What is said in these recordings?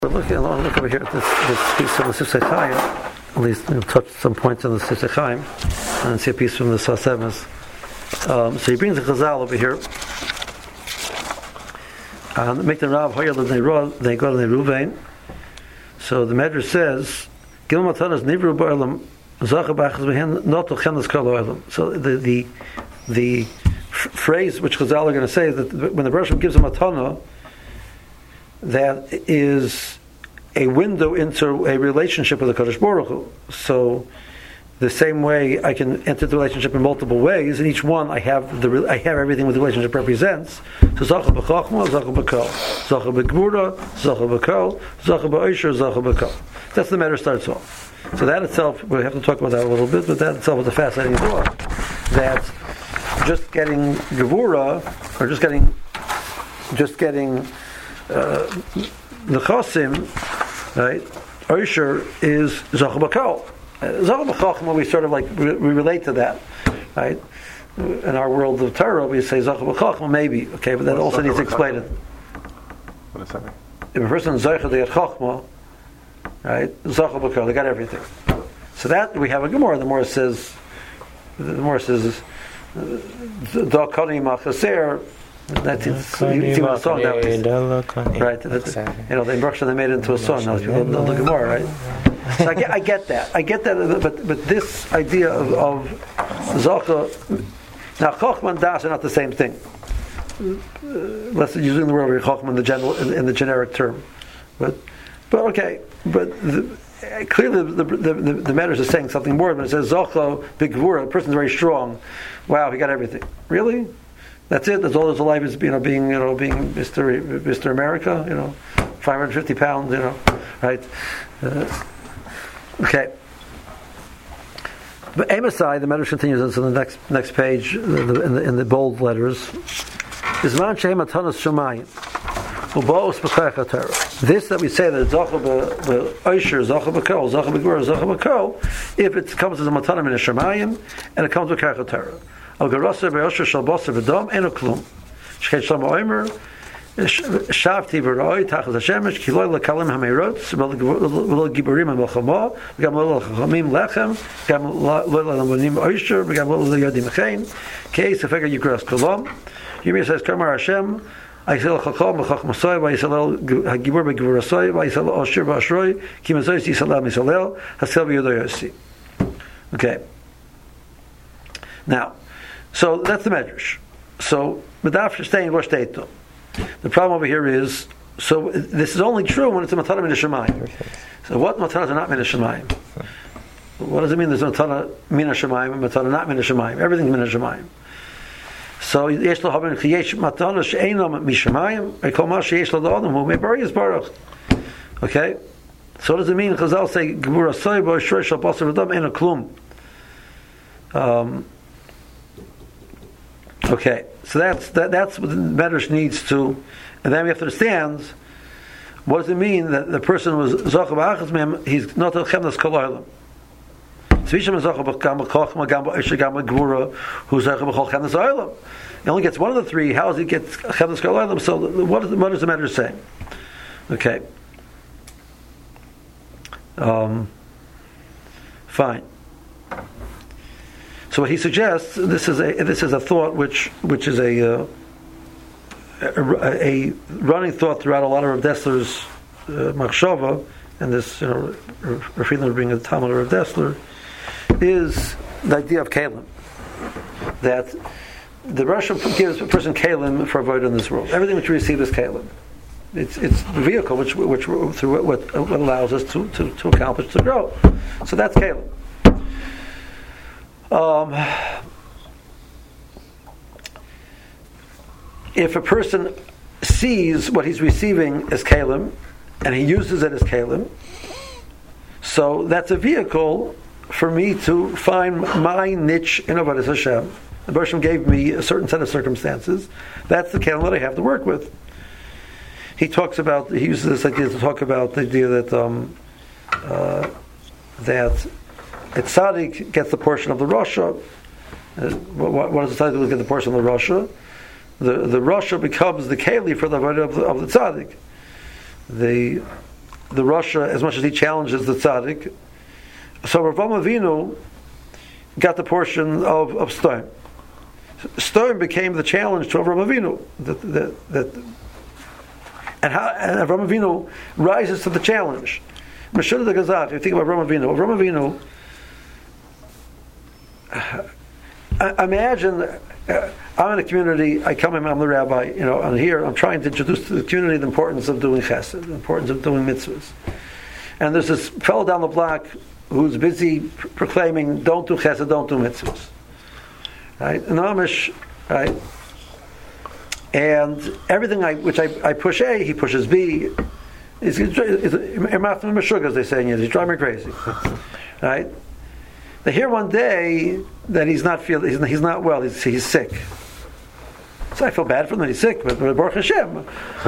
Look over here at this piece from the Sifsei Chaim. At least touch some points on the Sifsei Chaim, and see a piece from the Sasemas. So he brings a Chazal over here. Make the Rav Hoyer they go to the Ruvain. So the Medrash says, "Gil Matanas Nivru Ba'olam Zacha B'Achaz B'Hen Not L'Chenas Kol Olam." So the phrase which Chazal are going to say is that when the Rosh gives a matana, that is a window into a relationship with the Kadosh Baruch Hu. So the same way I can enter the relationship in multiple ways, in each one I have everything what the relationship represents. So Zacha b'Chachma, Zacha b'Kol, Zacha b'Gvura, Zacha b'Kol, Zacha b'Oisher, Zacha b'Kol. That's the matter starts off. So that itself, we have to talk about that a little bit, but that itself is a fascinating thought. That just getting Gevura, or just getting the Chosim, right? Oisher is Zacha b'Kol. Zacha b'Chachma, we sort of we relate to that, right? In our world of Torah, we say Zacha b'Chachma, maybe, okay, but that also needs to explain it. What is that mean? If a person is Zaycha, they get Chachma, right? Zacha b'Kol, they got everything. So that we have a Gemara. The Gemara says, Da Kani Machaser. That's even a song nowadays, right? They Russia they made it into a song. Now people know the Gemara, right? So I get that, but this idea of Zacha, now Chochma and Das are not the same thing. Let's using the word Chochma in the generic term, but okay, clearly the Medrash is saying something more. When it says Zacha b'Gvura, the person's very strong. Wow, he got everything. Really? That's it. That's all his life is, being Mr. America. 550 pounds. Right? Okay. But Amosai, the Medrash continues on the next page in the bold letters. Is man shehem atanas shamayim u'ba'os b'chayach HaTorah. This that we say that Zacha b'Oisher, Zacha b'Kol, Zacha b'Gvura, Zacha b'Kol, if it comes as a matana min shamayim and it comes with Chayach HaTorah. Al Garasa Be'Osher Shal Basar V'Dam Eno Klum. Shchet Shlomo Omer Shavti V'Roi Tachas HaShemesh Kiloi L'Kalim HaMeirot V'Lo Giborim HaMelchama V'Gam Lo L'Chachamim Lechem V'Gam Lo L'Lamonim Oisher V'Gam Lo L'Yodim Chein Kei Sefega Yikras Kolam Yirmiyah says Kamar Hashem Ayisel Chacham V'Chachmasoi V'Yisel HaGibor V'Giborasoi V'Yisel Osher V'Ashroi Ki Mazoyis Yisrael Misalel Hasel V'Yodo Yosi. Okay. Now, so that's the Medrash. So, Medaf staying Rosh Teito. The problem over here is, so this is only true when it's a Matana Min HaShemayim. So what Matanas are not Min HaShemayim? What does it mean there's a Matana Min HaShemayim and Matana not Min HaShemayim? Everything's Min HaShemayim. So, Yesh Lo Haben Chiyesh Matana She'eino Mishemayim Ekol Ma Sheyesh Lo L'Adam Hu Me'Bari Yisbarach. Okay? So what does it mean? Chazal say, Gevura Soy Bo Shroy Shal Basar V'Dam Eno Klum. Okay, so that's what the Medrash needs to, and then we have to understand what does it mean that the person was Zacha b'Achaz Mem, he's not a Chemnas Kol Olam. So Yisham is Zacha b'Gam b'Chochma, Gam b'Oisher, Gam b'Gvura, who's Zacha b'Chol Chemnas Olam. He only gets one of the three. How does he get Chemnas Kol Olam? So what does the Medrash say? Okay, fine. So what he suggests, this is a thought which is a running thought throughout a lot of Rav Dessler's machshava, and this Rav being a Talmud of Rav Dessler, is the idea of kalim, that the Rosh gives a person kalim for avoid in this world. Everything which we receive is kalim. It's the vehicle which through what allows us to accomplish, to grow. So that's kalim. If a person sees what he's receiving as kalim, and he uses it as kalim, so that's a vehicle for me to find my niche in Avodas Hashem. The Baruch Hashem gave me a certain set of circumstances. That's the kalim that I have to work with. He uses this idea to talk about the idea that a tzaddik gets the portion of the Rasha. What does the tzaddik get the portion of the Rasha? The Rasha becomes the keli for the avodah of the tzaddik. the Rasha as much as he challenges the tzaddik. So Avraham Avinu got the portion of Storm. Storm became the challenge to Avraham Avinu. And Avraham Avinu rises to the challenge. Meshul the Gazak, you think about Avraham Avinu. Imagine I'm in a community, I come in, I'm the rabbi, and here I'm trying to introduce to the community the importance of doing chesed, the importance of doing mitzvahs. And there's this fellow down the block who's busy proclaiming, don't do chesed, don't do mitzvahs. Right? And Amish, right? And everything which I push A, he pushes B. He's as they say in Yiddish. He's driving me crazy. Right? They hear one day that he's not well. He's sick. So I feel bad for him that he's sick, but Baruch Hashem,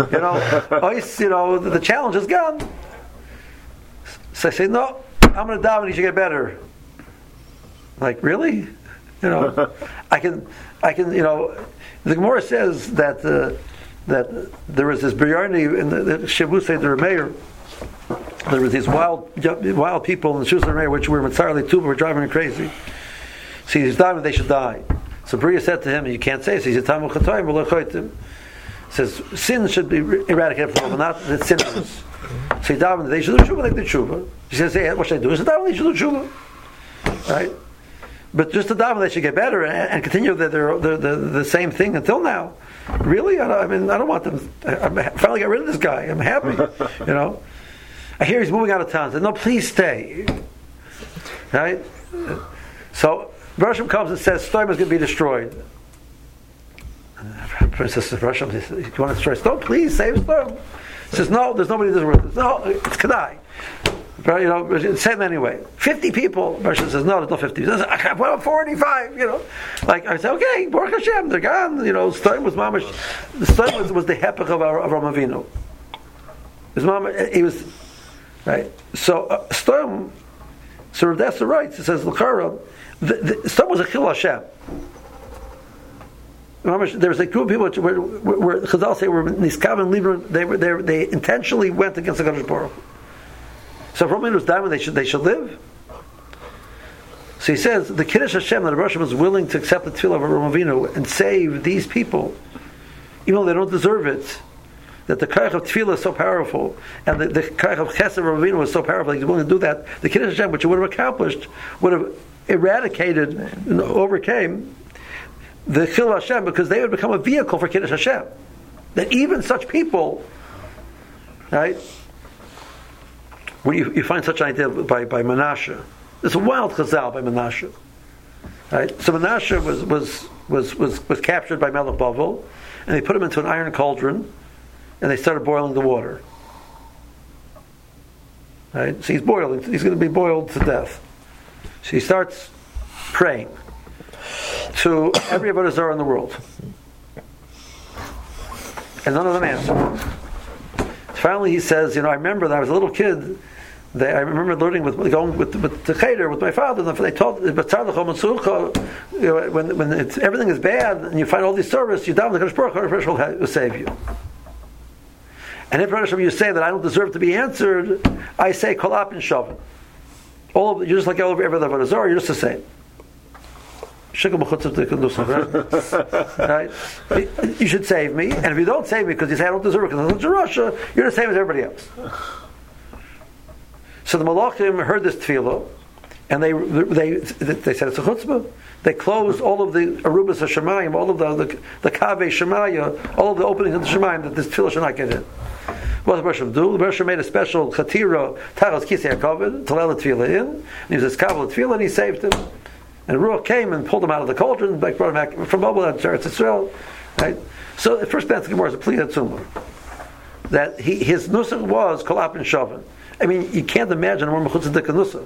the challenge is gone. So I say, no, I'm going to daven. He should get better. Like, really? I can. The Gemara says that there was this biryani in the Shavusei the Remeir. There was these wild people in the Shavusei Remeir which were entirely too, were driving him crazy. So he's dying, they should die. So Bria said to him, "You can't say so." He said, "Tamu chatoim v'lechoitim." Says sin should be eradicated from them, not the sinners. So he davened, they should do tshuva, they did tshuva. He says, "Hey, what should I do?" He said, "Daven, they should do tshuva." Right? But just to daven, they should get better and continue the same thing until now. Really? I don't want them. I finally got rid of this guy. I'm happy. I hear he's moving out of town. I said, "No, please stay." Right? So Bershom comes and says, "Storm is going to be destroyed." Princess Bershom says, "You want to destroy Storm? Please save Storm." He says, "No, there's nobody in this room. No, it's Kedai." But say them anyway. 50 people. Bershom says, "No, there's no 50." He says, "I got 45." Like I say, "Okay, Baruch Hashem, they're gone." Storm was mamash. The Storm was the hepech of Avraham Avinu. His mama, he was right. So Storm. So Rav Dessa writes. It says, "L'chara, the Storm was a chil Hashem." There was a group of people where Chazal say were niskav and libra. They intentionally went against the Kadosh Baruch Hu. So if Roman was dying, they should live. So he says the Kiddush Hashem that Hashem was willing to accept the tefillah of Avraham Avinu and save these people, even though they don't deserve it. That the koach of tefillah is so powerful, and the koach of chesed of Avraham Avinu was so powerful. He's willing to do that. The Kiddush Hashem, which he would have accomplished, would have eradicated and overcame the Chil Hashem, because they would become a vehicle for Kiddush Hashem. That even such people, right? When you find such an idea by Menashe, it's a wild chazal by Menashe. Right? So Menashe was captured by Melech Bavel, and they put him into an iron cauldron, and they started boiling the water. Right? So he's boiling. He's going to be boiled to death. So he starts praying to every Avodah Zarah in the world, and none of them answer. Finally, he says, "I remember that I was a little kid. I remember going with the cheder with my father. And they told when everything is bad and you find all these service, you daven the Kadosh Baruch Hu will save you. And if you say that I don't deserve to be answered, I say kolap and shavan. You're just like every other Avodah Zarah. You're just the same." Right? You should save me, and if you don't save me because you say I don't deserve it because I'm in Russia, you're the same as everybody else. So the Malachim heard this tefillah, and they said it's a chutzpah. They closed all of the arubas of Shemayim, all of the kaveh Shemaya, all of the openings of the Shemayim that this tefillah should not get in. What did the Bershom do? The Bershom made a special chatira, taras kisei hakavod, to let the tefillah in, and he was a kavel tefillah, and he saved him. And Ruach came and pulled him out of the cauldron, brought him back from Babel to Eretz Yisrael. Right? So the first Banz Gemara is a plea tzumah that his nusach was kolap and shavan. I mean, you can't imagine a more mechutzadik nusach.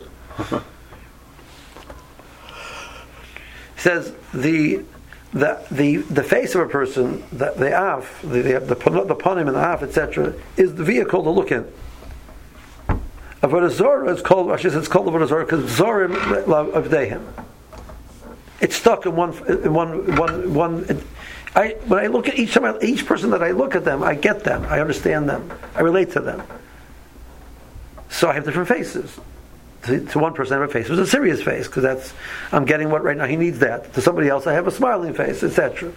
He says the face of a person, the af, the panim and the af, etc., is the vehicle to look in. Avodah Zarah is called. Actually, it's called Avodah Zarah because Zorim avdehim. It's stuck in one. When I look at each person that I look at them, I get them, I understand them, I relate to them. So I have different faces. To one person I have a face, it was a serious face, because I'm getting what right now he needs that. To somebody else I have a smiling face, etc.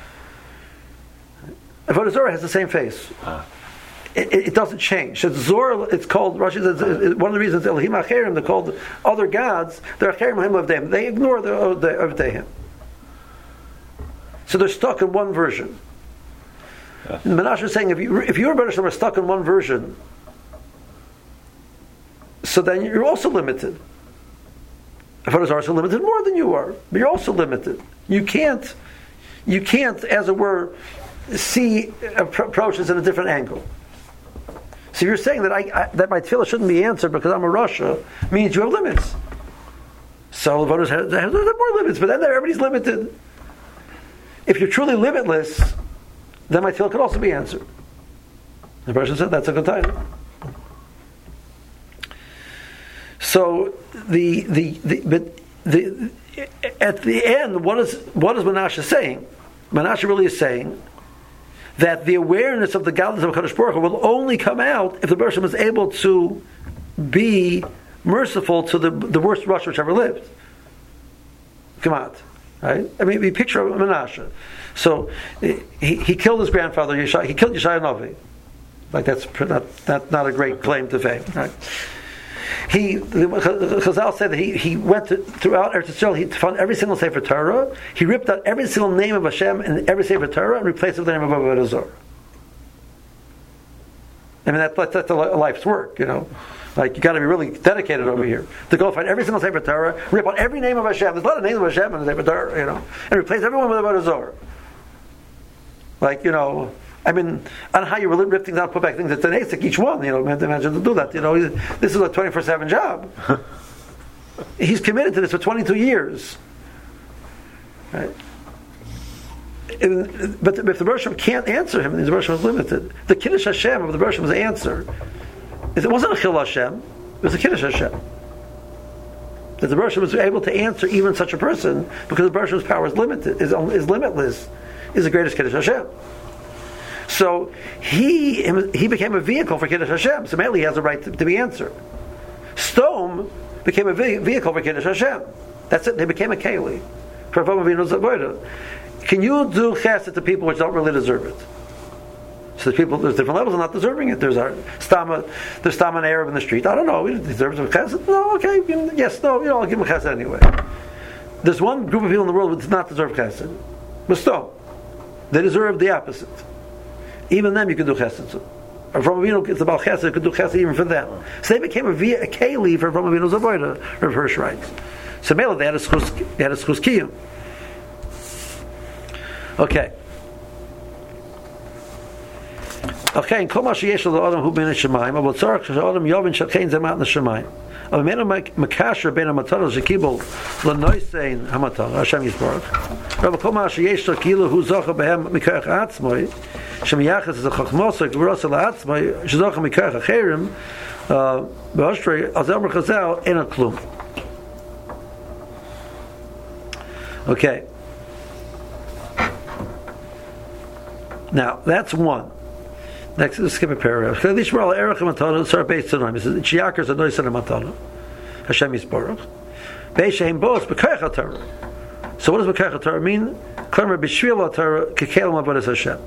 Avodah Zarah has the same face. It doesn't change. It's Zor. It's called Rashi says one of the reasons Elohim Acherim, they're called other gods. They're Acherim Him of them. They ignore the Avdehim. So they're stuck in one version. Yeah. Menashe is saying if you and Rebbe are stuck in one version, so then you're also limited. Avodah Zarah are limited more than you are, but you're also limited. You can't, as it were, see approaches at a different angle. So you're saying that that my tefillah shouldn't be answered because I'm a Rasha means you have limits. So the voters have more limits, but then everybody's limited. If you're truly limitless, then my tefillah could also be answered. The person said that's a good title. So at the end, what is Menashe saying? Menashe really is saying that the awareness of the godliness of HaKadosh Baruch Hu will only come out if the person is able to be merciful to the worst Rasha which ever lived. Come out, right? I mean, we picture Menashe. So he killed his grandfather. He killed Yeshaya Novi. Like that's not a great claim to fame, right? Chazal said that he went throughout Eretz Yisrael. He found every single Sefer Torah. He ripped out every single name of Hashem in every Sefer Torah and replaced it with the name of Avodah Zarah. I mean, that's a life's work, you know. Like, you got to be really dedicated over here to go find every single Sefer Torah, rip out every name of Hashem. There's a lot of names of Hashem in the Sefer Torah, you know, and replace everyone with Avodah Zarah. Like, you know, I mean, I don't know how you rip things out, put back things. It's an ASIC, each one, you know, imagine to do that. You know, this is a 24/7 job. He's committed to this for 22 years. Right? But if the Bershom can't answer him, then the Bershom is limited. The Kiddush Hashem of the Bershom's answer, it wasn't a Chil Hashem, it was a Kiddush Hashem. That the Bershom was able to answer even such a person because the Bershom's power is limited, is limitless, is the greatest Kiddush Hashem. So he became a vehicle for Kiddush Hashem. So mainly he has a right to be answered. Stone became a vehicle for Kiddush Hashem. That's it. They became a keli for Avram Avinu's avodah. Can you do chesed to people which don't really deserve it? So there's different levels of not deserving it. There's an Arab in the street. I don't know. He deserves some chesed. No, okay. Yes, no. I'll give him chesed anyway. There's one group of people in the world who does not deserve chesed. But still, they deserve the opposite. Even them you can do chesed to. Or from Avinu, it's about chesed, you could do chesed even for them. So they became a keli for Avram Avinu's avodah, Rav Hirsch writes. So Mela, they had a schus kiyum. Okay. Okay, and kol ma sheyesh l'adam hu ben hashemayim, but tzarich she'adam yovin shechein zemat n'shemayim. אבל ממנו מקשר בין המתנות שקיבל לנויסן המתנות, השם יסברך. אבל כל מה שיש לו כאילו הוא זוכה בהם מכרך עצמוי, שמייחס את החכמוס הגברוס לעצמוי, שזוכה מכרך אחרים, באושטרי, אז אמר חז"ל, אין לו כלום. Okay. Now, that's one. Next, let's skip a paragraph. He says, Chiakar is a noise and a matana. Hashem Yisborach. Beisheim Boas, B'kayach HaTorah. So what does B'kayach HaTorah mean? Klamer B'shvil HaTorah, Kekel Ma'avodas Hashem.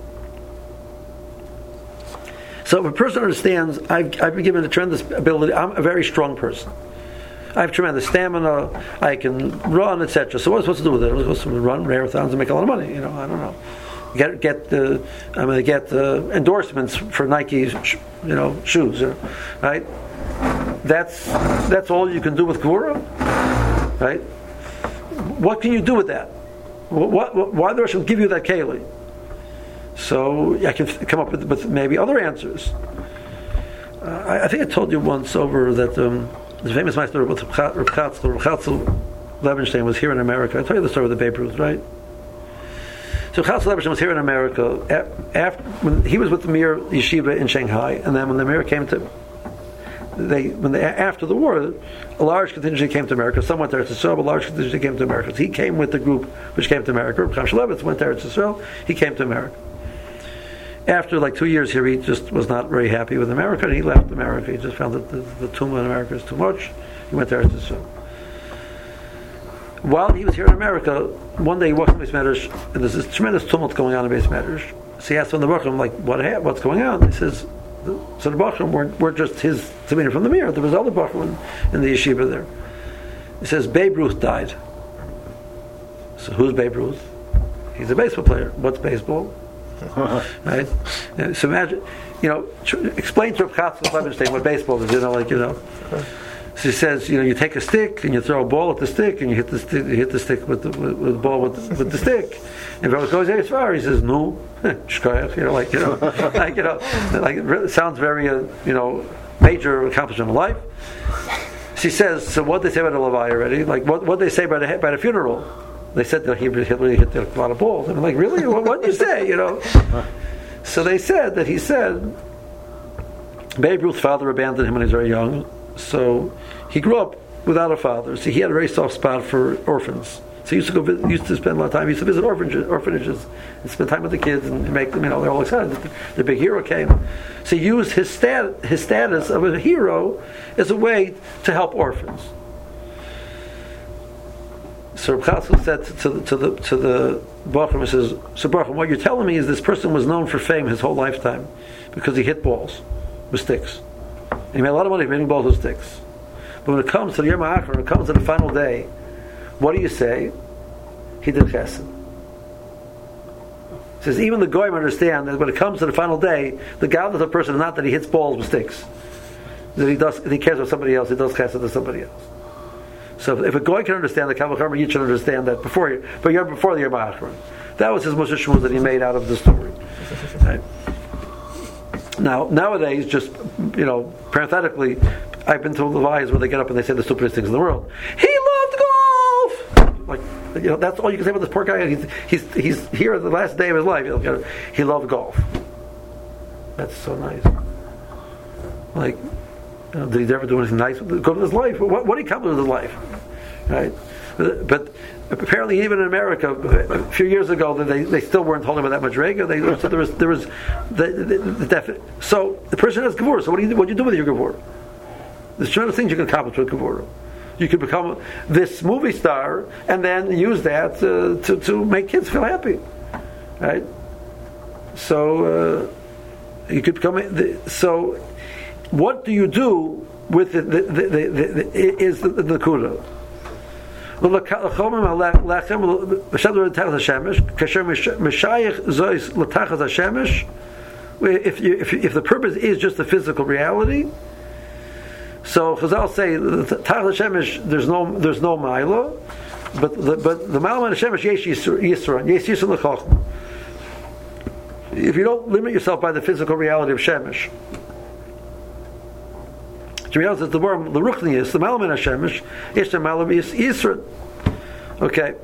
So if a person understands, I've been given a tremendous ability, I'm a very strong person. I have tremendous stamina, I can run, etc. So what am I supposed to do with it? I'm supposed to run marathons and make a lot of money, I don't know. Get endorsements for Nike, shoes, right? That's all you can do with Gvura, right? What can you do with that? Why the Rosh give you that keli? So I can come up with maybe other answers. I think I told you once over that the famous Meister with Rav Chatzl Levenstein was here in America. I told you the story with the Babe Ruth, right? So Chatzl Levenstein was here in America after when he was with the Mir Yeshiva in Shanghai, and then when the Mir came to, after the war, a large contingent came to America. Some went to Eretz Yisrael, but a large contingent came to America. So he came with the group which came to America. Chaim Shulevitz went to Eretz Yisrael. He came to America, after like 2 years here, he just was not very happy with America, and he left America. He just found that the tumah in America is too much. He went there to Israel. While he was here in America, one day he walked in Beis Medrash, and there's this tremendous tumult going on in Beis Medrash. So he asked one of the Bachram, like, what's going on? He says, so the Bachram weren't just his Tamina from the mirror. There was other Bachram in the yeshiva there. He says, Babe Ruth died. So who's Babe Ruth? He's a baseball player. What's baseball? Right? So imagine, explain to Reb Chatzkel Levenstein what baseball is. So he says, you take a stick and you throw a ball at the stick and you hit the stick with the ball with the stick. And if it goes very far, he says, no, shkoyach. It sounds very, major accomplishment in life. She says, so what they say about the Levi already? Like what they say by the funeral? They said that Hitler hit a lot of balls. I'm like, really? What did you say? So they said that he said Babe Ruth's father abandoned him when he was very young, so he grew up without a father. So he had a very soft spot for orphans. So he used to spend a lot of time. He used to visit orphanages and spend time with the kids and make them, they're all excited. The big hero came. So he used his status of a hero as a way to help orphans. So Reb Chatzkel said to the Bachram, he says, so Bachram, what you're telling me is this person was known for fame his whole lifetime because he hit balls with sticks. And he made a lot of money hitting balls with sticks. But when it comes to the Yom HaAchron, when it comes to the final day, what do you say? He did chesed. He says, even the goyim understand that when it comes to the final day, the godless of a person is not that he hits balls with sticks. That he cares about somebody else, he does chesed to somebody else. So if a goy can understand the Kal Vachomer, you should understand that before the Yom HaAchron. That was his Moshe Shmuz that he made out of the story. Right? Now, nowadays, just, parenthetically, I've been to Levi's where they get up and they say the stupidest things in the world. He loved golf! Like, that's all you can say about this poor guy. He's here the last day of his life. He loved golf. That's so nice. Like, did he ever do anything nice with his life? What did he accomplish with his life? Right? But apparently, even in America, a few years ago, they still weren't holding about that much rega. So there was the definite. So the person has gevurah. So what do you do with your gevurah? There's tremendous things you can accomplish with gevurah. You could become this movie star and then use that to make kids feel happy, right? So you could become so. What do you do with the kuda? If the purpose is just the physical reality, so Chazal say Tachas Hashemesh there's no Maila, but the Maila and Hashemesh yesh Yisra l'chachma. If you don't limit yourself by the physical reality of Shemesh, to be honest, it's the word the Ruchnius, the Maila and Hashemesh, yesh the Maila Yisra. Okay.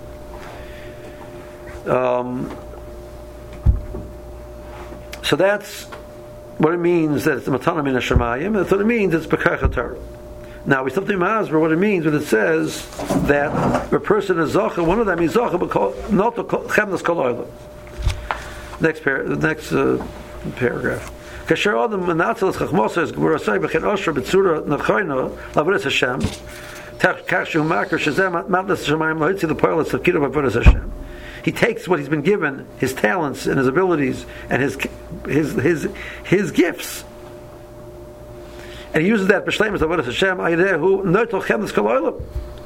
So that's what it means that it's the Matana Min HaShamayim. That's what it means it's B'kach HaTorah. Now we stop to Masber what it means when it says that a person is Zocha, one of them is Zocha, but not Chemnas Kol Olam. Next paragraph. Kasher Adam Menatzel Es Chachmosa Es Gvur Asay B'chen Oshra B'tzura Nachayna Lavodas Hashem Kach Shu Makar Shezem Matnas Shamayim Lahitzi the Poil Tzavkira B'avodas Hashem. He takes what he's been given, his talents and his abilities and his gifts, and he uses that b'shleimus avodas Hashem ayidehu notel chemdas kol olam.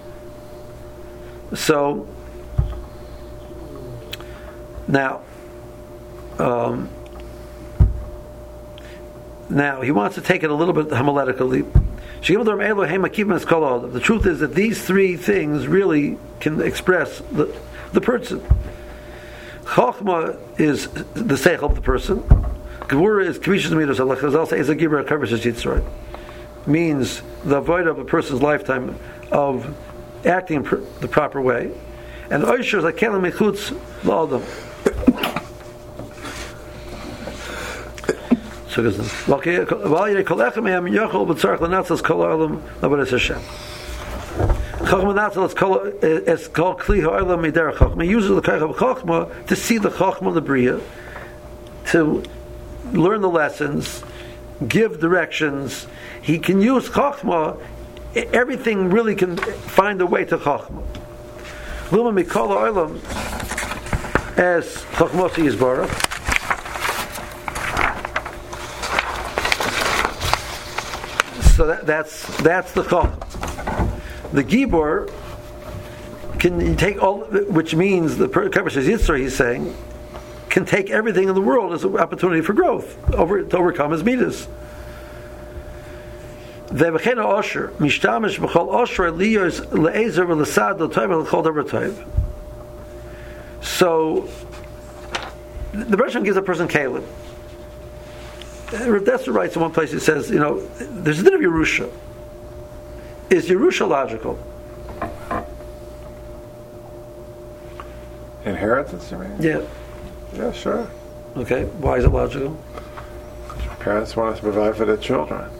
So now he wants to take it a little bit homiletically. The truth is that these three things really can express the person. Chochma is the seichel of the person. Gevurah is kavishas midos. Allah Chazal says a gibra kavishas yitzrayim. Means the avoid of a person's lifetime of acting the proper way. And oisher is a kelim mechutz la'adam. So it goes on. Chachma Natzal is called Kli Ha'olam Midera Chachma. He uses the Kach of Chachma to see the Chachma of the Bria, to learn the lessons, give directions. He can use Chokhmah. Everything really can find a way to Chokhmah. Luma Mikol Olam as Chokhmah Yisbarach. So that's the Chokhmah. The Gibor can take all, which means the Kabbash's Yitzhar, he's saying, can take everything in the world as an opportunity for growth, to overcome his midas. So the Bereshit gives a person Caleb. Rav Dessler writes in one place, he says, there's a din of Yerusha. Is Yerusha logical? Inheritance, you mean? Yeah. Yeah, sure. Okay, why is it logical? Parents want us to provide for their children.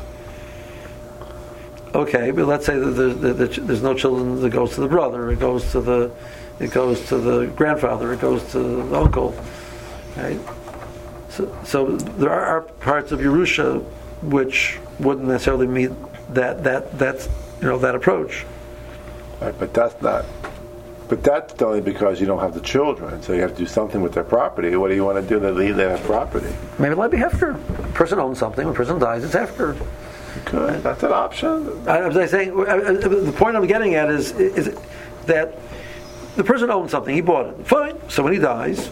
Okay, but let's say that there's no children. It goes to the brother. It goes to the grandfather. It goes to the uncle. Right. So there are parts of Yerusha which wouldn't necessarily meet that approach. Right, but that's not. But that's only because you don't have the children, so you have to do something with their property. What do you want to do to leave their property? Maybe it might be hefker. A person owns something. When a person dies, it's hefker. Good. That's an option. I'm saying the point I'm getting at is that the person owns something. He bought it. Fine. So when he dies,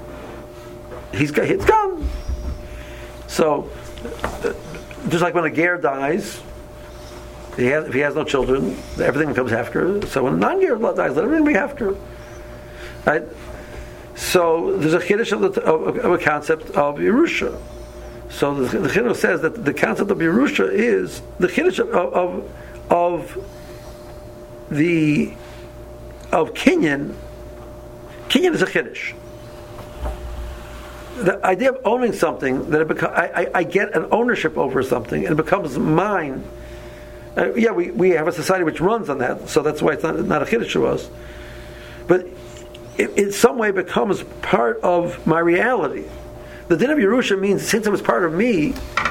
it's gone. So just like when a ger dies, if he has no children, everything becomes hefker. So when a non-ger dies, let everything be hefker. Right? So there's a chiddush of a concept of Yerusha. So the Chiddush says that the concept of Yerusha is the Chiddush of Kinyan. Kinyan is a Chiddush. The idea of owning something, that I get an ownership over something and it becomes mine. We have a society which runs on that, so that's why it's not a Chiddush to us. But it in some way becomes part of my reality. The din of Yerusha means, since it was part of me,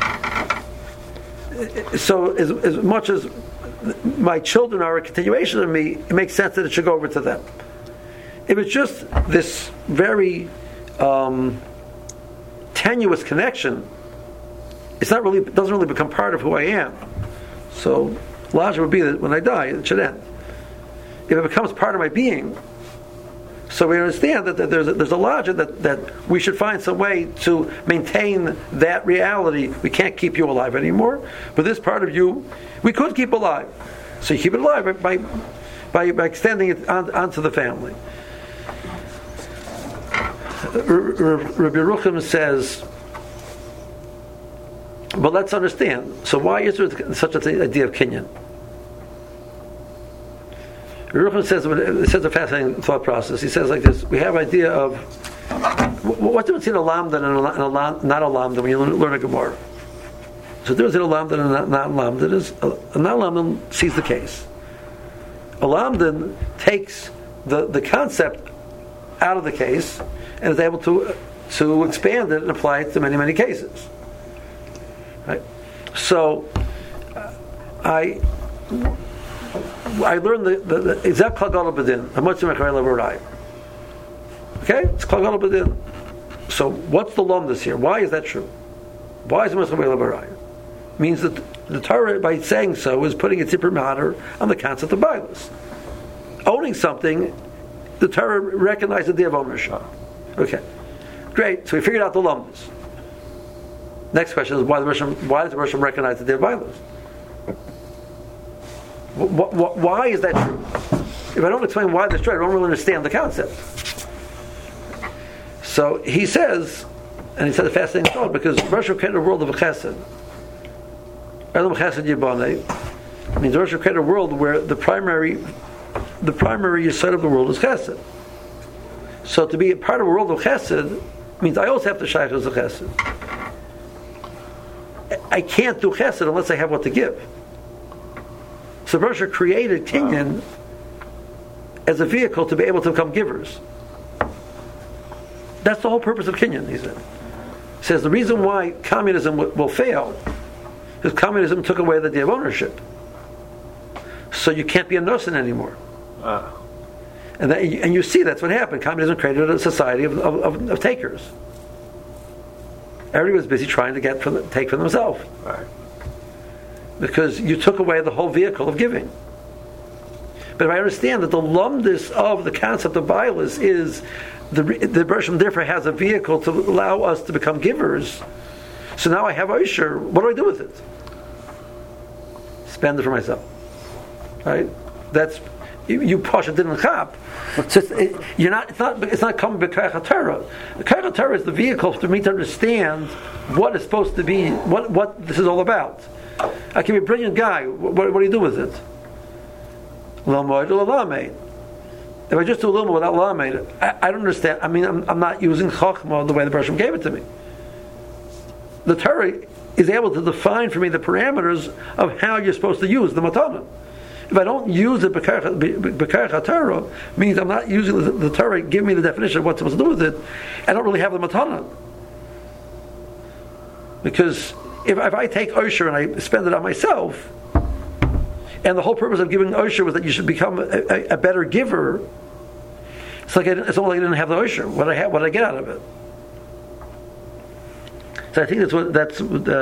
so as much as my children are a continuation of me, it makes sense that it should go over to them. If it's just this very tenuous connection, it doesn't really become part of who I am. So logic would be that when I die, it should end. If it becomes part of my being, so we understand that there's a logic that we should find some way to maintain that reality. We can't keep you alive anymore, but this part of you, we could keep alive. So you keep it alive by extending it onto the family. Rabbi Yerucham says, but let's understand. So why is there such an idea of kinyan? Yerucham says a fascinating thought process. He says like this: we have idea of what's the difference between a lamdan and not a lamdan when you learn a Gemara. So there is a lamdan and a not lamdan. A not lamdan sees the case. A lamdan takes the concept out of the case and is able to expand it and apply it to many, many cases. Right? So I learned the exact Klal Gadol B'din. Okay, it's Klal Gadol B'din. So what's the lumdus here? Why is that true? Why is it Mechaber L'Barayim? Means that the Torah, by saying so, is putting its matter on the concept of Bailas. Owning something, the Torah recognizes the of ownership. Okay, great. So we figured out the lumdus. Next question is why does the Rishon recognize the of Bailas? Why is that true? If I don't explain why that's true, I don't really understand the concept. So he says, and he said a fascinating thought, because Rosh created a world of chesed. Elam chesed yibonei means Rosh created a world where the primary side of the world is chesed. So to be a part of a world of chesed means I also have to shaykh as a chesed. I can't do chesed unless I have what to give. So Rosh created Kinyan as a vehicle to be able to become givers. That's the whole purpose of Kinyan, he said. says the reason why communism will fail is communism took away the idea of ownership. So you can't be a nosen anymore. And you see that's what happened. Communism created a society of takers. Everybody was busy trying to take for themselves. Right. Because you took away the whole vehicle of giving. But if I understand that the lumdus of the concept of Bailas is the Bershom therefore has a vehicle to allow us to become givers, so now I have Osher, what do I do with it? Spend it for myself. Right? That's you push it in the chap. So it's not coming b'Kayach HaTorah. The Kayach HaTorah is the vehicle for me to understand what is supposed to be, what this is all about. I can be a brilliant guy. What do you do with it? L'moed or l'lamed. If I just do a little more without lamed, I don't understand. I mean, I'm not using Chochmah the way the Bershom gave it to me. The Torah is able to define for me the parameters of how you're supposed to use the matana. If I don't use it b'Kayach HaTorah, means I'm not using the Torah give me the definition of what's supposed to do with it. I don't really have the matana. Because if I take Osher and I spend it on myself, and the whole purpose of giving Osher was that you should become a better giver, it's almost like I didn't have the Osher. What did I get out of it? So I think that's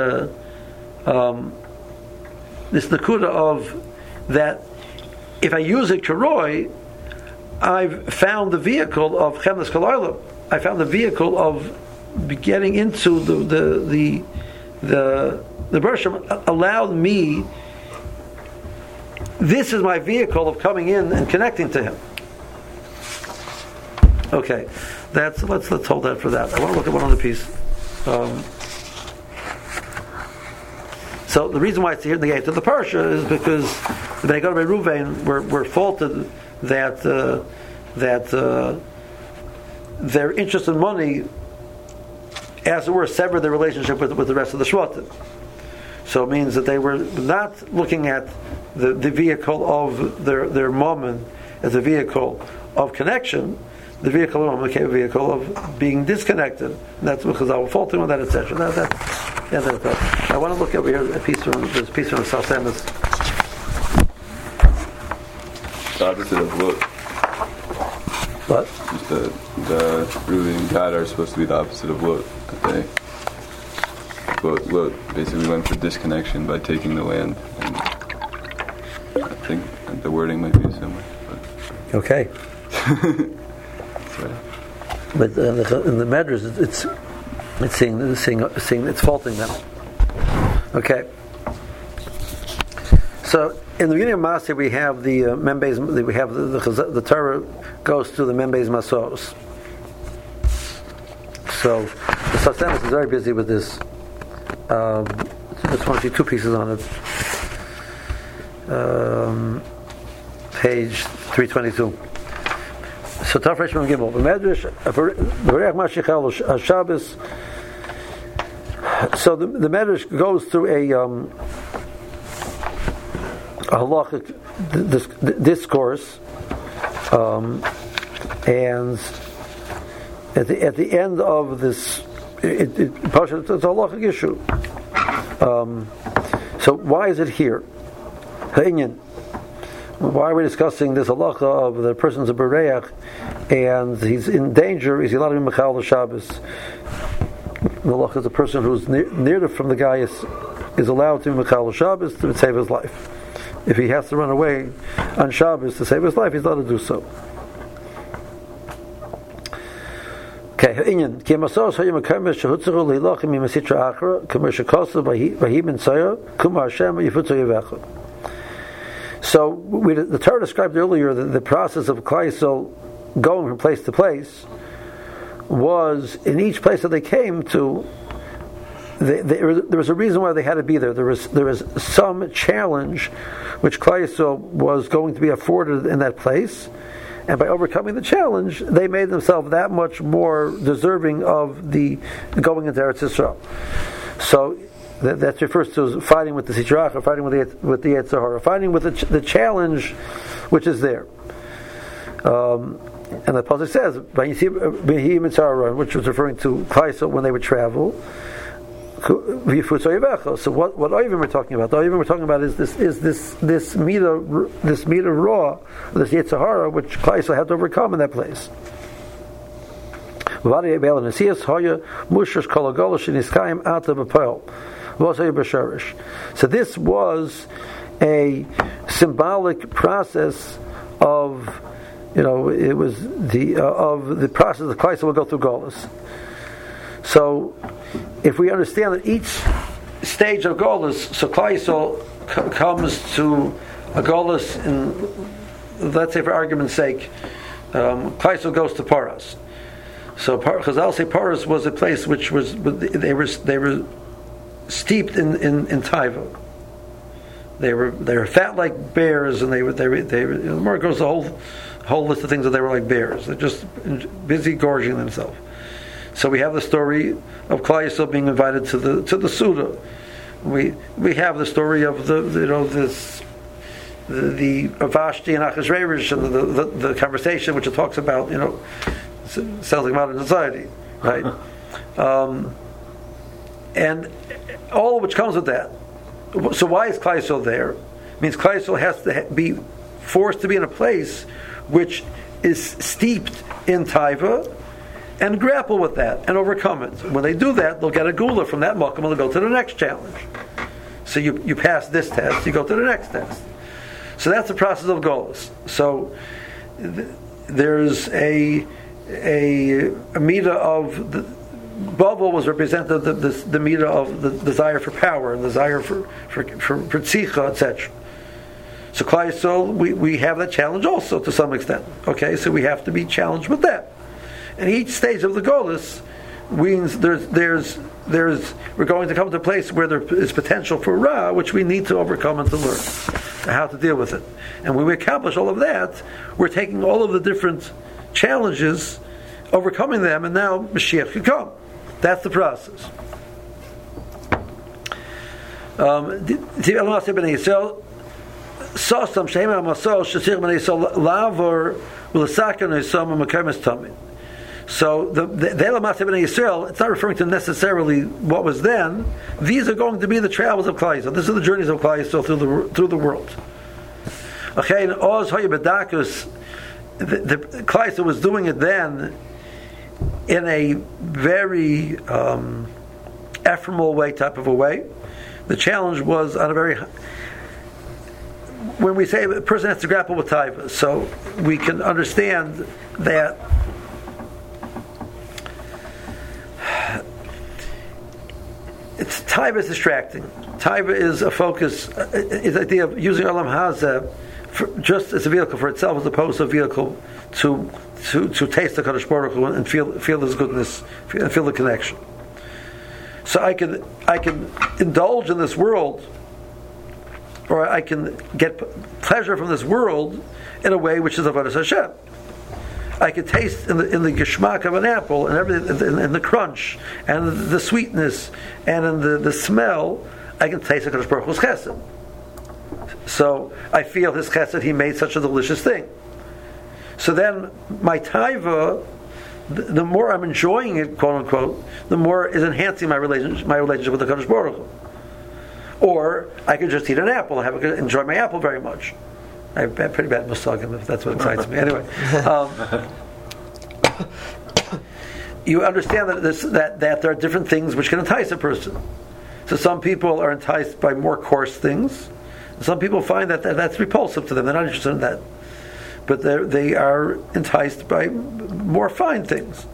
this nakuda of that. If I use it Karoi, I've found the vehicle of Chemdas Kol. I found the vehicle of getting into the Bershom allowed me. This is my vehicle of coming in and connecting to him. Okay, let's hold that for that. I want to look at one other piece. So the reason why it's here in the gate of the Parsha is because the Bnei Gad Reuven were faulted that their interest in money, as it were, severed their relationship with the rest of the Shvatim. So it means that they were not looking at the vehicle of their moment as a vehicle of connection. The vehicle of moment became a vehicle of being disconnected. And that's because I was faulting on that, etc. I want to look over here a piece from the Salsemis. The opposite of what? What? Just the Reuven and Gad are supposed to be the opposite of what? Lot basically went for disconnection by taking the land, and I think the wording might be similar. Okay. But in the Medrash, it's saying it's faulting them. Okay. So in the beginning of Maseh we have the Membez. We have the Torah goes through the Membez Masos. So the Salsemis is very busy with this. Just want to see two pieces on it. Page 322. So Tafresh Mem Gimel. The Medrash V'Reach Mashiach Shabbos. So the Medrash goes through a halachic discourse, and at the end of this, it's a halachic issue. So why is it here? Ha'inyan. Why are we discussing this halacha of the person's a bereach and he's in danger? Is he allowed to be mechal Shabbos? The halacha is a person who's near from the guy is allowed to be mechal Shabbos to save his life. If he has to run away on Shabbos to save his life, he's allowed to do so. Okay, ha'inyan. Ki amasos hayim akamesh shehutzaru leilachim imasitra achra kamesh shekasa vahim and saya kuma Hashem yifutzu yevecha. So the Torah described earlier that the process of Klal Yisrael going from place to place was in each place that they came to. There was a reason why they had to be there. There was some challenge which Klal Yisrael was going to be afforded in that place, and by overcoming the challenge, they made themselves that much more deserving of the going into Eretz Yisrael. So that refers to fighting with the Sitrach, or fighting with the Yetzer Hara, fighting with the challenge which is there. And the pasuk says, which was referring to Klaisel when they would travel. So what Oivim we're talking about? The Oivim we're talking about is this meter raw, this Yetzer Hara, which Klaisel had to overcome in that place. So this was a symbolic process of, it was of the process of Klaisel will go through Golus. So, if we understand that each stage of Golus, so Klaisel comes to a Golus in, let's say for argument's sake, Klaisel goes to Paras. So Chazal say Paras was a place which was they were steeped in Taiva. They were fat like bears, and they were the more it goes the whole list of things that they were like bears. They're just busy gorging themselves. So we have the story of Klal Yisrael being invited to the Suda. We have the story of the Vashti and Achashverosh and the conversation which it talks about, sounds like modern society, right? And all of which comes with that. So why is Klal Yisrael there? It means Klal Yisrael has to be forced to be in a place which is steeped in Taiva, and grapple with that and overcome it. When they do that, they'll get a gula from that makom and they'll go to the next challenge. So you pass this test, you go to the next test. So that's the process of gulas. So there's a meter of the Bavel was represented the meter of the desire for power and desire for tzitcha, etc. So Klal Yisrael, we have that challenge also to some extent. Okay, so we have to be challenged with that. And each stage of the Golus means there's we're going to come to a place where there is potential for Ra, which we need to overcome and to learn how to deal with it. And when we accomplish all of that, we're taking all of the different challenges, overcoming them, and now Mashiach can come. That's the process. So the Elamah B'nai Yisrael, it's not referring to necessarily what was then. These are going to be the travels of Klal Yisrael. These are the journeys of Klal Yisrael through the world. Okay, and Oz Hoyebedakus, the Klal Yisrael was doing it then in a very ephemeral way, type of a way. The challenge was on a very, when we say a person has to grapple with Taiva, so we can understand that Taiva is distracting. Taiva is a focus, is the idea of using Olam Hazeh just as a vehicle for itself, as opposed to a vehicle to taste the Kadosh Baruch Hu and feel His goodness and feel the connection. So I can indulge in this world, or I can get pleasure from this world in a way which is avodas Hashem. I can taste in the geshmak of an apple and everything, in the crunch and the sweetness and in the smell. I can taste the Kadosh Baruch Hu's chesed. So I feel His chesed. He made such a delicious thing. So then my taiva, the more I'm enjoying it, quote unquote, the more is enhancing my relationship with the Kadosh Baruch Hu. Or I could just eat an apple and enjoy my apple very much. I have pretty bad musagim, if that's what excites me. Anyway, you understand that there are different things which can entice a person. So some people are enticed by more coarse things. Some people find that's repulsive to them. They're not interested in that. But they are enticed by more fine things.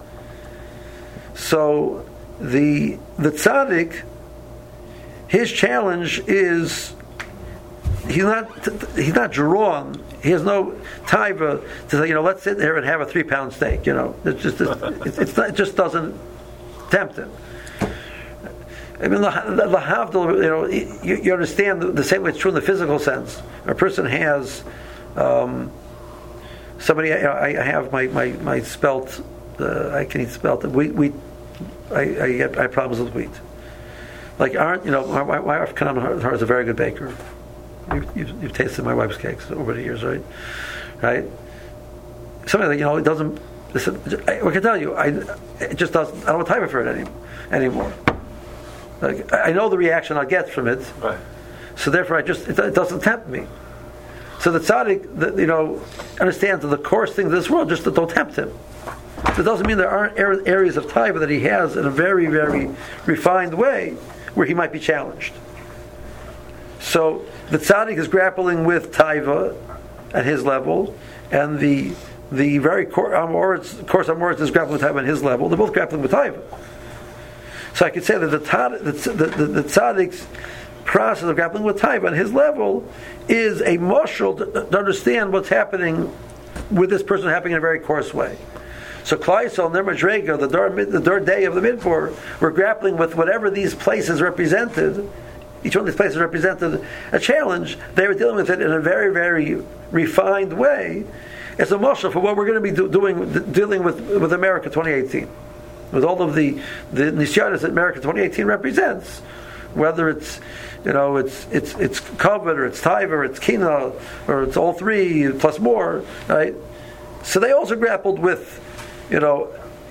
So the tzaddik, his challenge is he's not drawn. He has no taiva to say, let's sit here and have a 3-pound steak. It just doesn't tempt him. I mean, lahavdil, you understand the same way it's true in the physical sense. A person has somebody. I have my spelt. I can eat spelt. Wheat. I have problems with wheat. Like my wife Kanan is a very good baker. You've tasted my wife's cakes over the years, right? something that it doesn't. Listen, I can tell you, it just doesn't. I don't have time for it anymore. Like, I know the reaction I'll get from it, right. So therefore it doesn't tempt me. So the tzaddik, understands that the coarse things of this world just don't tempt him. So it doesn't mean there aren't areas of taiva that he has in a very, very refined way where he might be challenged. So the tzaddik is grappling with taiva at his level, and the very coarse amoritz is grappling with taiva at his level. They're both grappling with taiva. So I could say that the tzaddik's process of grappling with taiva on his level is a mashal to understand what's happening with this person happening in a very coarse way. So Klal Yisrael and their Madrega, the Dor day of the Midbar, were grappling with whatever these places represented. Each one of these places represented a challenge. They were dealing with it in a very, very refined way. It's a mashal for what we're going to be dealing with America 2018, with all of the nisyanas that America 2018 represents, whether it's kavod or it's taiva or it's kina or it's all three plus more, right? So they also grappled with, on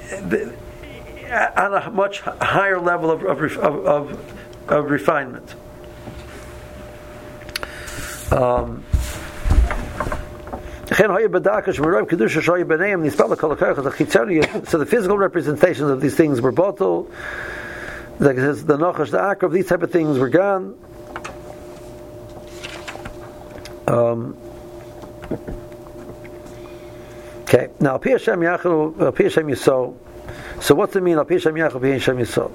a much higher level of refinement. So the physical representations of these things were bottled. The Nachash, the Akrav, these type of things were gone. Okay, now Pi Hashem Yachal, Pi Hashem Yisol. So what's it mean? Pi Hashem Yachal, Pi Hashem Yisol.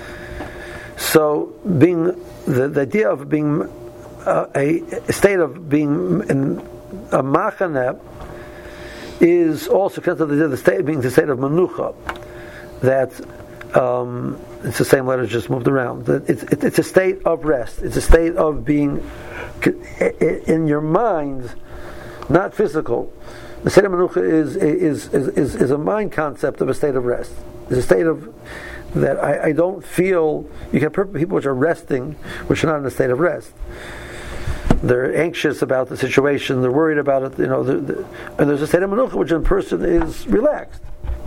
So being the idea of being a state of being in a machaneh is also connected to the state being the state of manucha. That it's the same letters just moved around. It's a state of rest. It's a state of being in your mind, not physical. The state of manucha is a mind concept of a state of rest. It's a state of that I don't feel. You can have people which are resting, which are not in a state of rest. They're anxious about the situation. They're worried about it. And there's a state of manucha which a person is relaxed.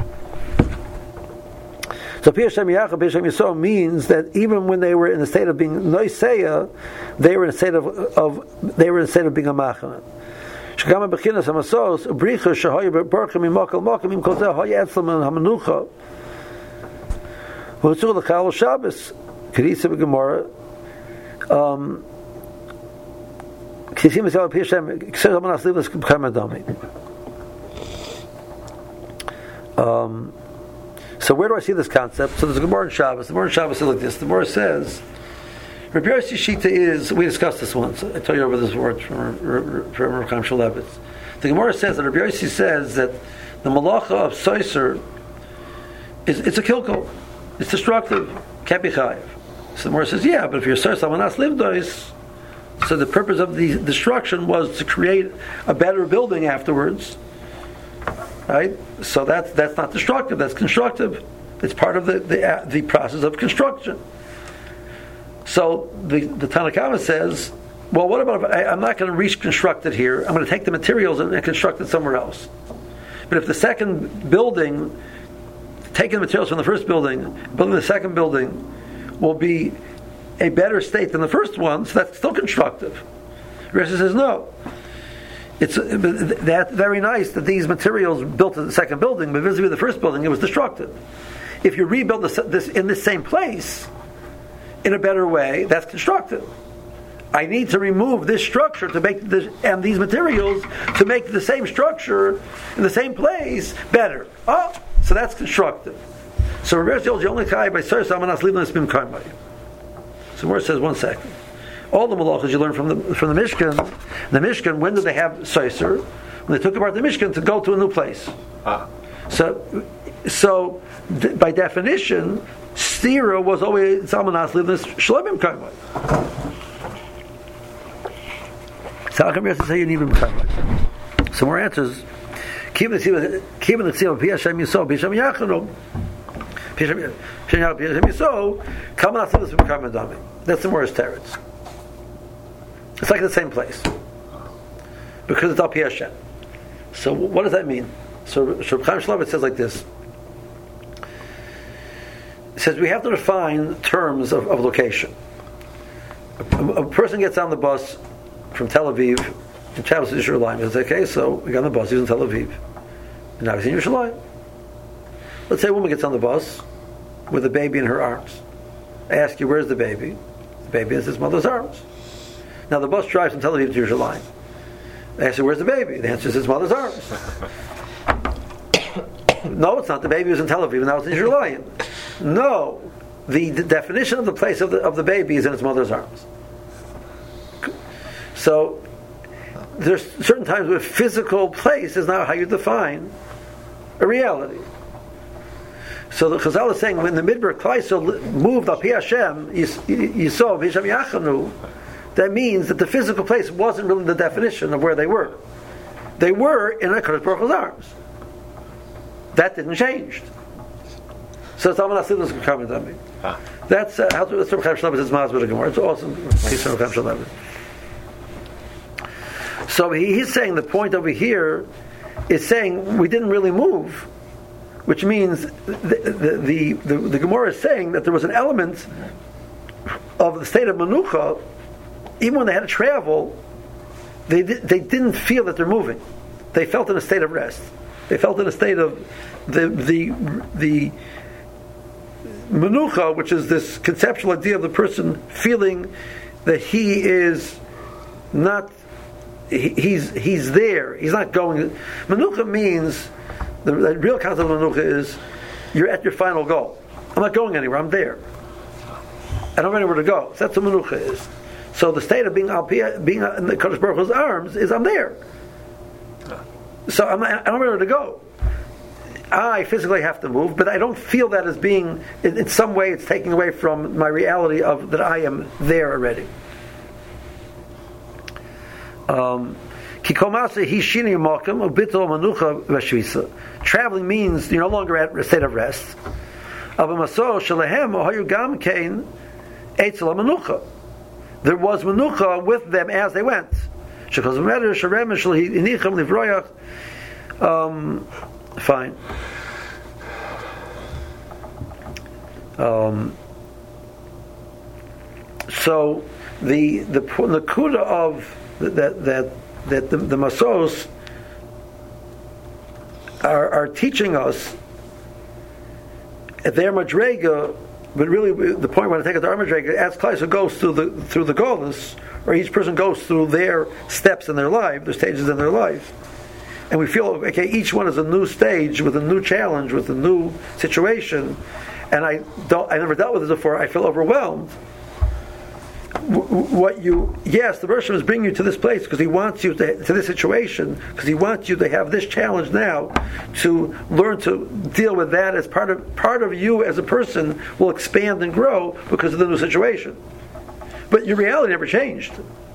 So Pi Hashem Yachal, Pi Hashem Yisrael means that even when they were in the state of being noiseya, they were in a state of being a machaneh. Shekama bechinas hamasos bricha shehoy berchim imakal makam im kozeh hoy etzlam hamanucha. V'tzur l'chal Shabbos Kedisa b'Gemara. Kisim Yisrael Pi Hashem Kseh Hamanas Livnas K'B'Cham Adami. So where do I see this concept? So there's a Gemara in Shabbos. The Gemara in Shabbos is like this. The Gemara says, Rabbi Yossi Shita is, we discussed this once. I told you over this word from Rav Chaim Shulevitz. The Gemara says that Rabbi Yossi says that the malacha of Soiser it's a kilkel. It's destructive. Can't be chayiv. So the Gemara says, yeah, but if you're Soiser Amanas Livdois, so the purpose of the destruction was to create a better building afterwards. Right, so that's not destructive. That's constructive. It's part of the process of construction. So the Tanna Kama says, well, what about if I'm not going to reconstruct it here? I'm going to take the materials and construct it somewhere else. But if the second building, taking the materials from the first building, building the second building, will be a better state than the first one, so that's still constructive. Rashi says no. It's that very nice that these materials built the second building, but vis-a-vis the first building, it was destructive. If you rebuild this in this same place, in a better way, that's constructive. I need to remove this structure to make this and these materials to make the same structure in the same place better. Oh, so that's constructive. So reverse the only kai by Sir Samanas Livnas Bim Karmai. So where it says 1 second. All the malachas you learn from the Mishkan. The Mishkan, when did they have Soiser? When they took apart the Mishkan to go to a new place. So by definition, Stira was always Zalmanas Livnas Shlomim Karmai. So how come you have to say you need him Karmai? So more answers. Keep the Tzil Pi Hashem Yisol, Pi Hashem Yachanu. Pi Hashem Yisol, Kamanas Livnas Karmai Dami. That's the worst teretz. It's like the same place because it's Al Pi Hashem. So what does that mean? So Reb Chaim Shlomo says like this. It says we have to define terms of location. A person gets on the bus from Tel Aviv and travels to Yerushalayim. He says, okay, so we got on the bus, he's in Tel Aviv. And now he's in Yerushalayim. Let's say a woman gets on the bus with a baby in her arms. I ask you, where's the baby? The baby is his mother's arms. Now the bus drives from Tel Aviv to Yerushalayim. I ask you, where's the baby? The answer is his mother's arms. No, it's not. The baby was in Tel Aviv and now it's in Yerushalayim. No. The definition of the place of the baby is in its mother's arms. So there's certain times where physical place is not how you define a reality. So the Chazal is saying when the Midbar Klaisel moved up Hashem, Yisov, Hishem Yachanu, that means that the physical place wasn't really the definition of where they were. They were in HaKadosh Baruch Hu's arms. That didn't change. So Talmud Hasidus can comment on me. That's how Reb Chaim Shlomo says Masber Gemara. It's awesome piece of Reb Chaim Shlomo. So he's saying the point over here is saying we didn't really move, which means the Gemara is saying that there was an element of the state of Menucha, even when they had to travel, they didn't feel that they're moving. They felt in a state of rest. They felt in a state of the Menucha, which is this conceptual idea of the person feeling that he is not, he's there, he's not going. Menucha means, the real concept of Menucha is, you're at your final goal. I'm not going anywhere, I'm there. I don't have anywhere to go. So that's what Menucha is. So the state of being in the Kadosh Baruch Hu's arms is I'm there. So I don't have anywhere to go. I physically have to move, but I don't feel that as being, in some way, it's taking away from my reality of that I am there already. Traveling means you're no longer at a state of rest. There was menucha with them as they went. Fine. So the kuda of that the Masos are teaching us at their madrega, but really the point when I take it to our madrega, as Klaiser goes through the Golus, or each person goes through their steps in their life, their stages in their life. And we feel, okay, each one is a new stage with a new challenge, with a new situation, and I never dealt with this before. I feel overwhelmed. The Bereshit is bringing you to this place because he wants you to this situation, because he wants you to have this challenge now, to learn to deal with that as part of you as a person will expand and grow because of the new situation. But your reality never changed.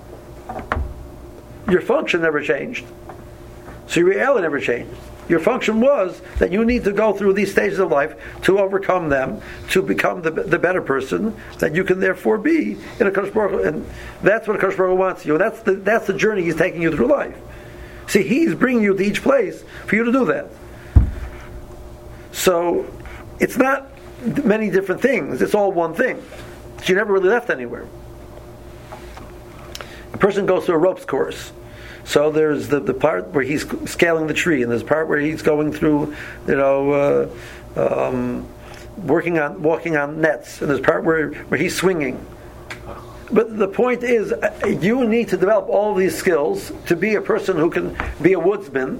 Your function never changed. So your reality never changed. Your function was that you need to go through these stages of life to overcome them, to become the better person that you can therefore be in a Kadosh Baruch Hu. And that's what a Kadosh Baruch Hu wants you. That's the journey he's taking you through life. See, he's bringing you to each place for you to do that. So it's not many different things. It's all one thing. So you never really left anywhere. A person goes through a ropes course. So there's the part where he's scaling the tree, and there's a part where he's going through, walking on nets, and there's a part where he's swinging. But the point is, you need to develop all of these skills to be a person who can be a woodsman.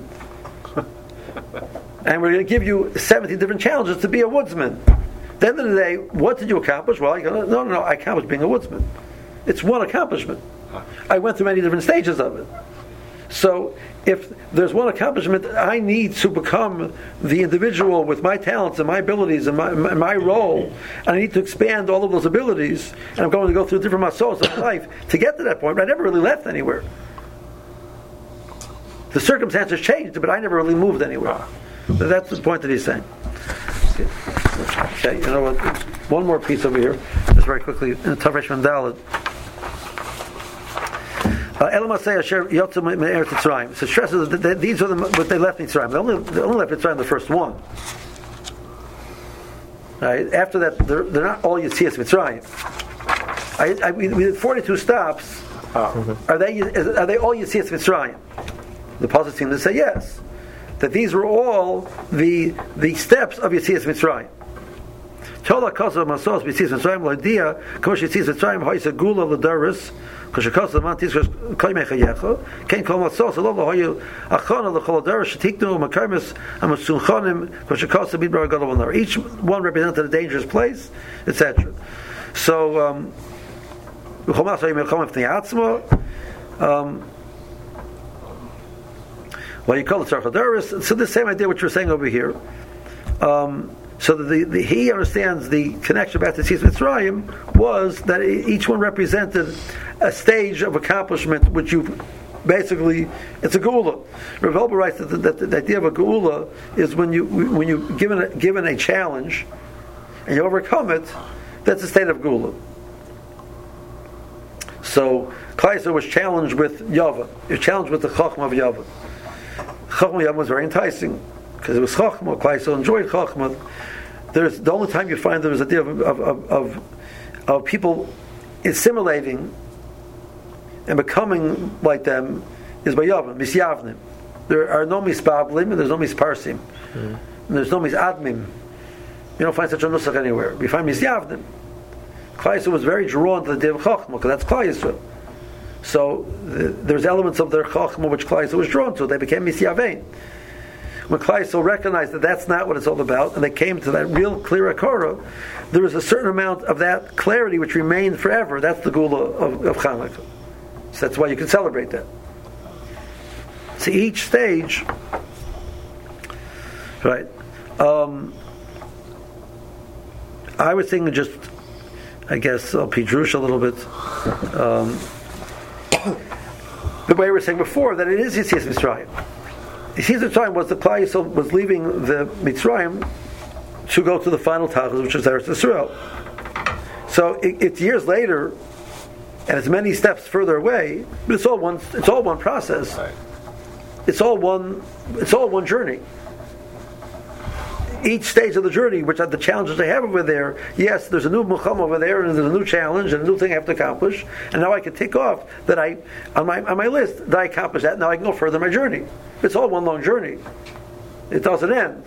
And we're going to give you 70 different challenges to be a woodsman. At the end of the day, what did you accomplish? Well, you go, no, I accomplished being a woodsman. It's one accomplishment. I went through many different stages of it. So if there's one accomplishment, I need to become the individual with my talents and my abilities and my role, and I need to expand all of those abilities, and I'm going to go through different masos of life to get to that point, but I never really left anywhere. The circumstances changed, but I never really moved anywhere. So that's the point that he's saying. Okay, you know what? One more piece over here, just very quickly, in Tafresh Mandalad. Elamasei Asher Yotzu Me'eretz Mitzrayim. So stresses that these are what they left Mitzrayim. They only left Mitzrayim the first one. Right? After that, they're not all Yetzias Mitzrayim. We did 42 stops. Are they all Yetzias Mitzrayim? The Pasuk seems to say yes. That these were all the steps of Yetzias Mitzrayim. Tola Kosa Masos Yetzias Mitzrayim Loidia Kosh Yetzias Mitzrayim Hoysa Gula L'Doris Kosh Kosa Mantis Koy Mechayecha Ken Kol Masos Lo Hoyu Achona L'Chol L'Doris Shetiknu Makarmis Amasunchonim Kosh Kosa Bidbar Gadol V'Nar. Each one represented a dangerous place, etc. So V'Chomas Hoyu Melchom Ifnei Atzmo. Well, you call it Tzarech L'Doris. So the same idea what you're saying over here. So that he understands the connection back to Yetzias Mitzrayim was that each one represented a stage of accomplishment, which you basically it's a geula. Rav Elber writes that the idea of a geula is when you given a challenge and you overcome it, that's a state of geula. So Klal Yisrael was challenged with Yavah. He was challenged with the Chachma of Yavah. Chachma of Yavah was very enticing because it was Chachma. Klal Yisrael enjoyed Chachma. There's the only time you find there is a idea of people assimilating and becoming like them is by Yavim, Misyavnim. There are no Mispablim and there's no Misparsim. And there's no Misadmim. You don't find such a nusach anywhere. We find Misyavnim. Klal Yisrael was very drawn to the idea of Chachma because that's Klal Yisrael. So there's elements of their Chachma which Klal Yisrael was drawn to. They became Misyavein. When Klal Yisrael recognized that that's not what it's all about, and they came to that real clear akara, there was a certain amount of that clarity which remained forever. That's the gula of Chanukah. So that's why you can celebrate that. So each stage, right? I was thinking just, I guess, Pidrush a little bit. The way we were saying before, that it is Yetzias Mitzrayim. Yetzias Mitzrayim was the Klal Yisrael was leaving the Mitzrayim to go to the final Tachlis, which is Eretz Yisrael. So it's years later, and it's many steps further away, but it's all one process. Right. It's all one journey. Each stage of the journey, which are the challenges they have over there, yes, there's a new Mucham over there, and there's a new challenge, and a new thing I have to accomplish, and now I can tick off that on my list, that I accomplished that, now I can go further in my journey. It's all one long journey. It doesn't end.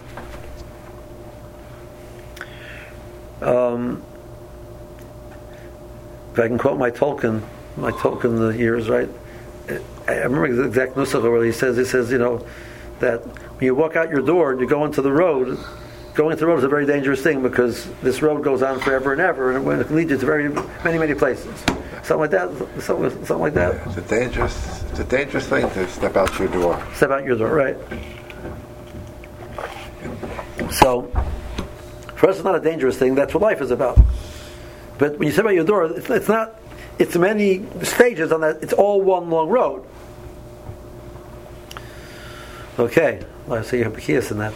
If I can quote my Tolkien the years, right? I remember the exact nusach where he says, that when you walk out your door and you go into the road, going into the road is a very dangerous thing because this road goes on forever and ever, and it can lead you to very many places. Something like that. Something like that. It's a dangerous thing to step out your door. Step out your door, right? So, for us, it's not a dangerous thing. That's what life is about. But when you step out your door, it's not. It's many stages on that. It's all one long road. Okay, well, so you have Bekias in that.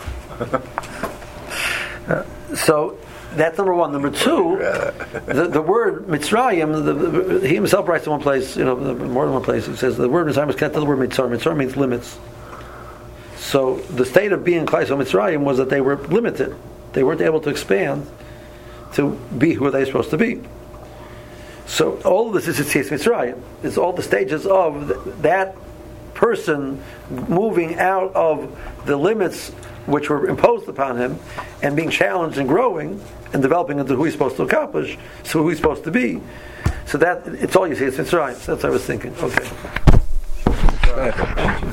So that's number one. Number two, the word Mitzrayim. He himself writes in one place, more than one place. He says the word Mitzrayim is connected to the word Mitzrayim. Mitzrayim means limits. So the state of being Klal Yisrael Mitzrayim was that they were limited. They weren't able to expand to be who they were supposed to be. So all of this is Yetzias Mitzrayim. It's all the stages of that person moving out of the limits which were imposed upon him and being challenged and growing and developing into who he's supposed to accomplish, so who he's supposed to be. So that it's all Yetzias Mitzrayim. So that's what I was thinking. Okay.